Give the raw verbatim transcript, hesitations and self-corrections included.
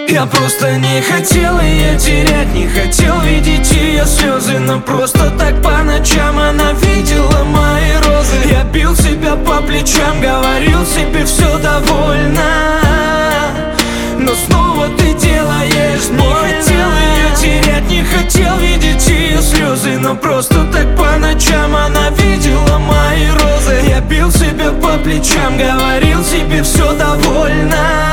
Я просто не хотел ее терять, не хотел видеть ее слезы, но просто так по ночам она видела мои розы. Я бил себя по плечам, говорил себе все довольно, но снова ты делаешь больно. Не хотел ее терять, не хотел видеть ее слезы, но просто так по ночам она видела мои розы. Я бил себя по плечам, говорил себе все довольно,